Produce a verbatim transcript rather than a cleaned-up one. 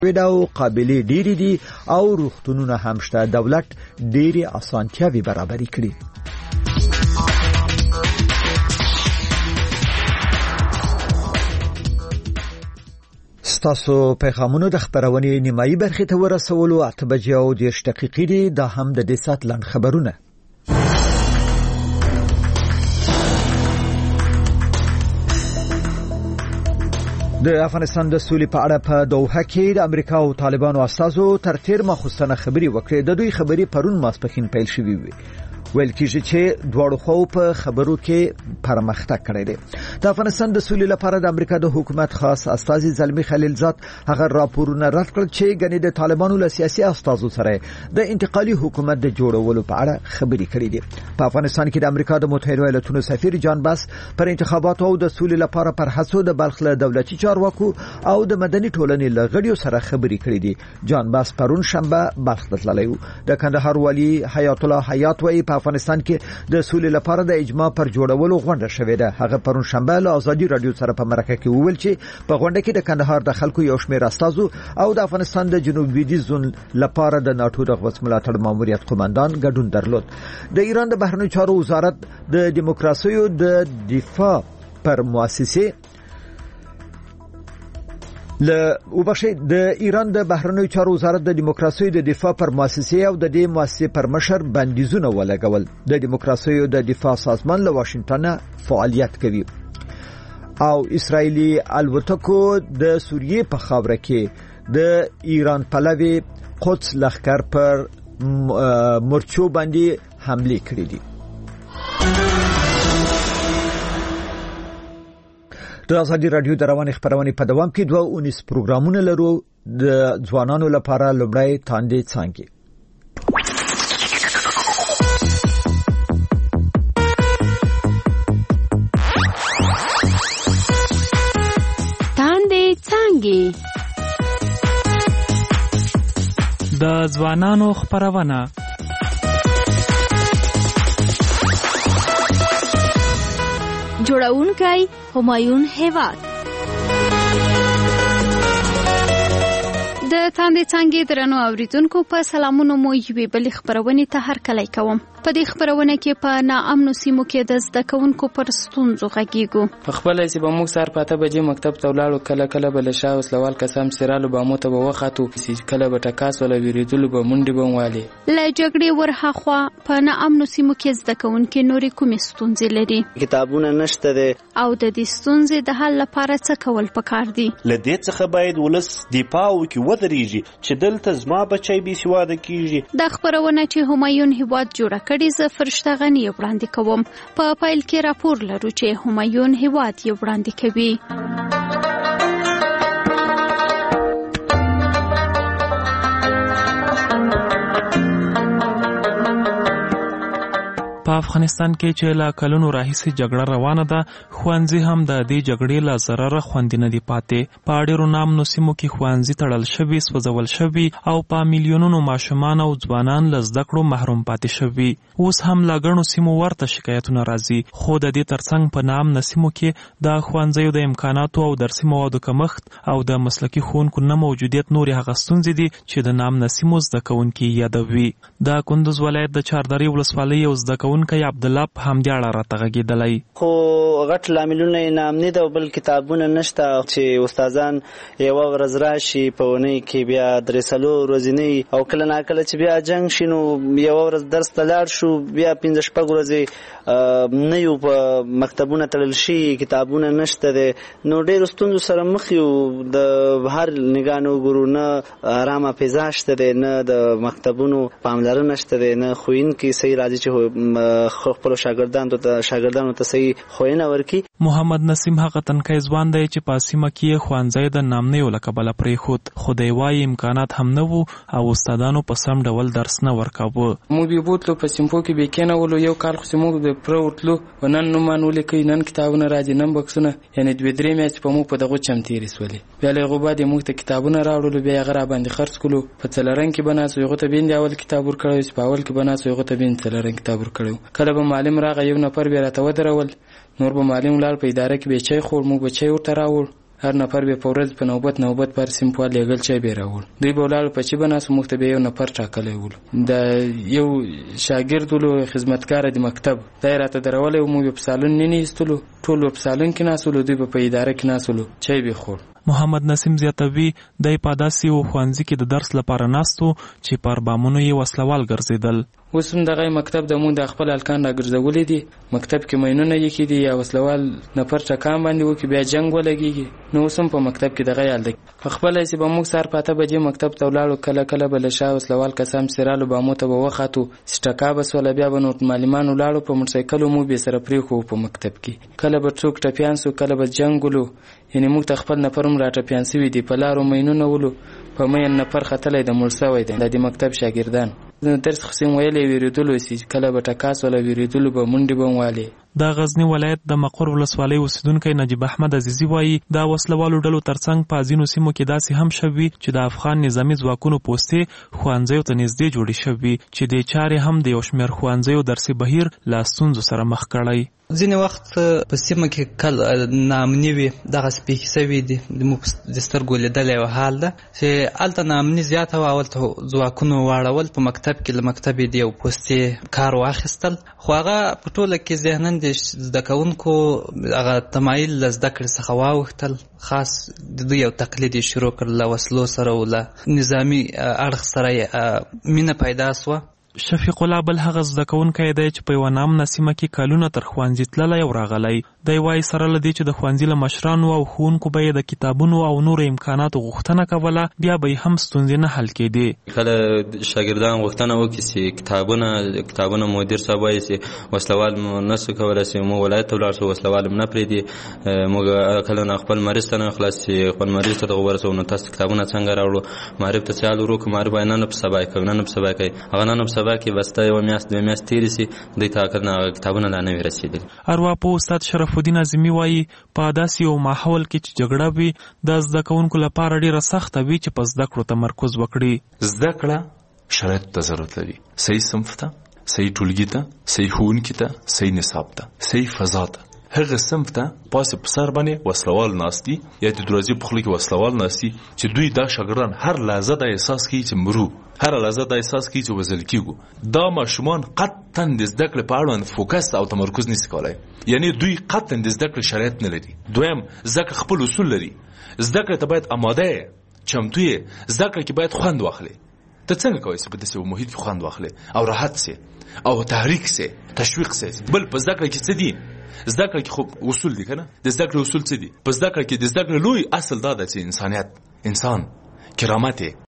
او قابلیت ډېری دي او روغتونونه هم شته. دولت ډېری اسانتیاوې برابرې کړي. ستاسو پیغامونو د خبرونې نیمایي برخې ته ورسولو. اته بجې او دېرش دقیقې دي. دا هم د دې ساعت لاند خبرونه. د افغانستان د سولې په اړه په دوحه کې د امریکا او طالبانو استازو تر تیر ماخوستنه خبري وکړې. د دوی خبري پرون ماسپښین پیل شوې وي. ویل کېږي چې دواړو خو په خبرو کې پرمختګ کړی دی. د افغانستان د سولې لپاره د امریکا د حکومت خاص استازي زلمی خلیلزاد هغه راپورونه رد کړل چې ګنې د طالبانو له سیاسي استازو سره د انتقالي حکومت د جوړولو په اړه خبري کړې دي. په افغانستان کې د امریکا د متحده ایالاتونو سفیر جان باس پر انتخاباتو او د سولې لپاره پر هڅو د بلخ له دولتي چارواکو او د مدني ټولنې له غړیو سره خبري کړې دي. جان باس پرون شنبه بلخ ته تللی و. د کندهار والی حیات الله حیات وایي په افغانستان کې د سولې لپاره د اجماع پر جوړولو غونډه شوې ده. هغه پرون شنبه له ازادي رادیو سره په مرکه کې وویل چې په غونډه کې د کندهار د خلکو یو شمېر استازو او د افغانستان د جنوب لویدیځ زون لپاره د ناتو د غوڅ ملاتړ ماموریت قومندان ګډون درلود. د ایران د بهرنیو چارو وزارت د دیموکراسي د دفاع پر مؤسسه ل وبشه د ایران د بهرنیو چارو وزارت د دیموکراسي د دفاع پر مؤسسه او د دې مؤسسه پر مشر بندیزونه ولګول. د دیموکراسي د دفاع سازمان له واشنگټن فعالیت کوي او اسرایلی الوتکو د سوریې په خاوره کې د ایران پلوي قدس لښکر پر مرچو باندې حمله کړې دي. د ازادي رادیو د رواني خبرونې په دوام کې دوه اونیس پروګرامونه لرو. د ځوانانو لپاره لومړی تاندې څانګې. تاندې څانګې د ځوانانو خبرونه. جوړونکی همایون هیواد. د تاندې څانګې درنو اوریدونکو په سلامونو مو یوې بلې خبرونې ته هرکلی کوم. په دې خبرونه کې په ناامنو سیمو کې د زده کوونکو پر ستونزو غږیږو. په خپله چې به موږ سهار په اته بجې مکتب ته ولاړو، کله کله به له شا وسلوال کسان چې رالو به مو ته به وختو، کله به ټکاس ولا ویرېدلو به منډې به موالې. له جګړې ورهاخوا په ناامنو سیمو کې زده کوونکي نورې کومې ستونزې لري؟ کتابونه نشته دي او د دې ستونزې د حل لپاره څه کول پکار دي؟ له دې څخه باید ولس دفاع وکړي ودرېږي چې دلته زما بچی بې سواده کېږي. دا خبرونه چې همایون هیواد جوړه کړې زه فرشته غني وړاندې کوم. په پیل کې راپور لرو چې همایون هیواد یې وړاندې کوي. په افغانستان کې چې لا کلونو راهیسې جګړه روانه ده، ښوونځي هم د دې جګړې له ضرره خوندي نه دي پاتې. په ډېرو نامنو سیمو کې ښوونځي تړل شوي، سوځول شوي او په میلیونونو ماشومان او ځوانان له زده کړو محروم پاتې شوي. اوس هم له ګڼو سیمو ورته شکایتونه راځي، خو د دې ترڅنګ په نامنه سیمو کې د ښوونځیو د امکاناتو او درسي موادو کمښت او د مسلکي ښوونکو نه موجودیت نورې هغه ستونزې دي چې د نامنه سیمو زده کوونکي یادوي. د کندوز ولایت د چاردرې ولسوالۍ یو زده کوونکی عبد الله په همدې اړه راته غږېدلی. خو غټ لاملونه یې نامني ده، بل کتابونه نشته چې استادان یوه ورځ راشي په اونۍ کې بیا درې څلور ورځې نه وي، او کله ناکله چې بیا جنګ شي نو یوه ورځ درس ته لاړ شو بیا پنځه شپږ ورځې نه یو په مکتبونه تړل شي، کتابونه نشته دی. نو ډېرو ستونزو سره مخ یو. د هر نګاه نه وګورو، نه ارامه فضا شته دی، نه د مکتبونو پاملرنه شته دی، نه ښوونکي صحیح راځي چې خپل شاګردانو ته شاګردانو ته صحیح ښوونه ورکړي. محمد نسیم هغه تنکی ځوان دی چې په سیمه کې ښوونځی د نامنیو له کبله پرېښود، خو د یوه امکانات هم نه وو او استادانو په سم ډول درس نه ورکاوه. موږ بیا بوتلو په سیمپو کې بیا کېنولو، یو کال خو چې موږ بیا پوره ورتلو، نن نومان ولیکئ، نن کتابونه راځي، نن بکسونه، یعنې دوې درې میاشتې په موږ په دغو چم تېرې سولې. بیا له هغو بعد یې موږ ته کتابونه راوړلو، بیا یې هغه راباندې خرڅ کړلو. په څلرنګ کې به ناست و، هغو ته بیا اول کتاب ورکړی و، چې په اول کې به ناست و هغو ته بیا څلرنګ کتاب ورکړی و. کله به معلم راغی یو نفر بیا راته ودرول، نور به معلم لاړ په اداره کې به چای خور، موږ به چای ورته راوړ، هر نفر به په ورځ په نوبت نوبت پر سیمپل لګل چای به راوړ. دوی به ولاړ په چې بناسو مخ ته به یو نفر ټاکلی ول. د یو شاګرد ولو خدمتګار د مکتب دا راته درولې او مو په سالون نه نیستلو ټول په سالون کې ناسولو دوی په اداره کې ناسولو چای به خور. محمد نسیم زیاتوي د پاداسي او خوانځي کې د درس لپاره ناستو چې پر بامونو یې وسلوال ګرځیدل. اوس هم دغه مکتب د مون د خپل الکان راګرځولې دي مکتب کې مینونه یې کې دي یا وسلوال نفر ټکان باندې وکي بیا جنگ ولګيږي. نو اوس هم په مکتب کې دغه یال دی خپل چې به موږ سار پاته بجې مکتب ته ولاړو کله کله بل شاه وسلوال کسام سرالو به مو ته به وخاتو سټکا بس ولا بیا به نو معلمان ولاړو په موټرسایکل مو به سره پری خو په مکتب کې کله به څوک ټپیان سو کله به جنگولو یعنی موږ ته خپل نفرم راټپیان سوي دي په لارو مینونه ولو په مین نفر خطلې د مرسوي دي د مکتب شاګردان درس خصم ویلې ویریدلو سي کله به ټکاس ولا ویریدلو به منډي بموالي. د غزنی ولایت د مقر ولسوالۍ اوسیدونکو نجیب احمد عزیزی وایي د وسلوالو ډلو ترڅنګ په ځینو سیمو کې داسې هم شوي چې د افغان نظامی ځواکونو پوستې خوانځیو ته نږدې جوړې شوي چې د چارې هم د یو شمېر خوانځیو درسي بهیر له ستونزو سره مخ کړی. ځینې وخت په سیمه کې کله ناامني وي دغسې پېښې سوي دي زموږ د سترګو لیدلی یو حال ده چې هلته ناامني زیاته وه هلته ځواکونو واړول په مکتب کې له مکتب یې د یو پوستې کار واخیستل خو هغه په ټوله کې ذهناً د زده کوونکو هغه تمایل له زده کړې څخه واوښتل خاص د دوی یو تقلید یې شروع کړ له وسلو سره او له نظامي اړخ سره یې مینه پیدا سوه. شفیق الله بل هغه زده کوونکی دی چې په یوه نامنه سیمه کې کلونه تر ښوونځي تللی او راغلی. دی وایي سره له دې چې د ښوونځي له مشرانو او ښوونکو به یې د کتابونو او نورو امکاناتو غوښتنه کوله بیا به یې هم ستونزې نه حل کېدې. کله شاګردان غوښتنه وکړي چې کتابونه کتابونه مدیر صاحب وایي چې وسلوال مو نسو کولی چې مو ولایت ته ولاړ شو وسلوال م نه پرېږدي موږ کله نه خپل مریض ته نه خلاص چې خپل مریض ته دغه ورسوو نو تاسو کتابونه څنګه راوړو معرف ته چال ورو که معرف نن په سبا کوي نن په سبا کوي هغه نن په سبا کې بس ته یوه میاشت دوه میاشت تېرې سي دوی ته کنه کتابونه لا نه وي رسېدلي. ارواپوه استاد شرف الدین اعظمي وایي په داسې یو ماحول کې چې جګړه وي د زده کوونکو لپاره ډېره سخته وي چې په زده کړو تمرکز وکړي. زده کړه شرایطو ته ضرورت لري صحیح صنف ته صحیح ټولګي ته صحیح ښوونکي ته صحیح نصاب ته صحیح فضا ته. هغه صنف ته پاسې په سر باندې وسلوال ناست دي یا د دروازې په خوله کې وسلوال ناست دي چې دوی دا شاګردان هر لحظه دا احساس کوي چې مرو هر لحظه دا احساس کوي چې وژل کېږو. دا ماشومان قطعا د زده کړې په اړوند فوکس او تمرکز نشي کولی یعنی دوی قطعا د زده کړې شرایط نه لري. دویم زده کړه خپل اصول لري زده کړې ته باید اماده یې چمتو یې زده کړه کې باید خوند واخلي. ته څنګه کولی چې په داسې یو محیط کې خوند واخلي او راحت سي او تحریک سي تشویق سي. بل په زده کړه کې څه دي زده کړه کې خو اصول دي کنه د زده کړې اصول څه دي په زده کړه کې د زده کړې لوی اصل دا ده چې انسانیت انسان کرامت